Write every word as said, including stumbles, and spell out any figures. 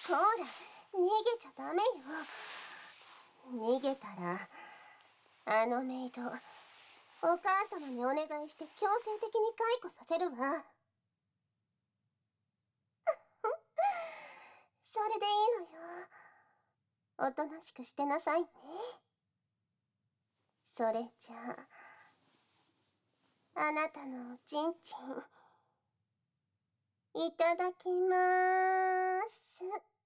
ほら、逃げちゃダメよ。逃げたら、あのメイド、お母様にお願いして強制的に解雇させるわ。それでいいのよ。おとなしくしてなさいね。それじゃあ、あなたのおちんちん、いただきまーす。